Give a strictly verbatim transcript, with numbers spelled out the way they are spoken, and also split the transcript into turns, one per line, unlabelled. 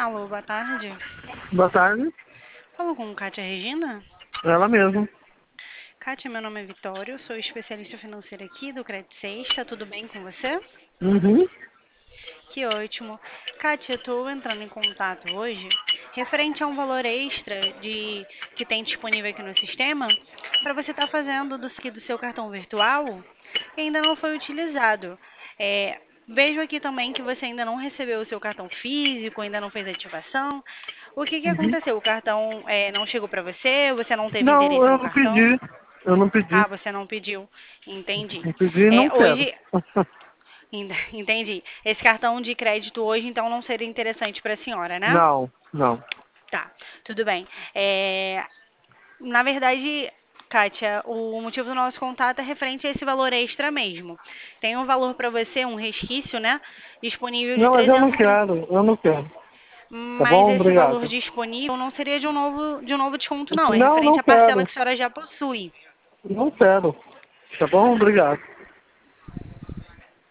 Alô, boa tarde.
Boa tarde.
Falou com Kátia Regina?
Ela mesma.
Kátia, meu nome é Vitória, eu sou especialista financeira aqui do Credit Suisse. Tá tudo bem com você?
Uhum.
Que ótimo. Kátia, eu estou entrando em contato hoje referente a um valor extra de, que tem disponível aqui no sistema para você estar fazendo do, aqui do seu cartão virtual que ainda não foi utilizado. É, vejo aqui também que você ainda não recebeu o seu cartão físico, ainda não fez ativação. O que que
Uhum.
aconteceu? O cartão é, não chegou para você? Você não teve
Não,
interesse
eu
no
não
cartão?
pedi. Eu não pedi.
Ah, você não pediu. Entendi.
Não pedi e não
É,
quero.
hoje, en- entendi. Esse cartão de crédito hoje, então, não seria interessante para a senhora, né?
Não, não.
Tá, tudo bem. É, na verdade, Kátia, o motivo do nosso contato é referente a esse valor extra mesmo. Tem um valor para você, um resquício, né? Disponível de
Não, mas eu não
trezentos e...
quero. Eu não quero. Tá
Mas
bom?
esse valor
Obrigado.
disponível não seria de um novo, de um novo desconto, não. É
Não,
referente
não
à parcela
quero.
que a senhora já possui.
Não quero. Tá bom? Obrigado.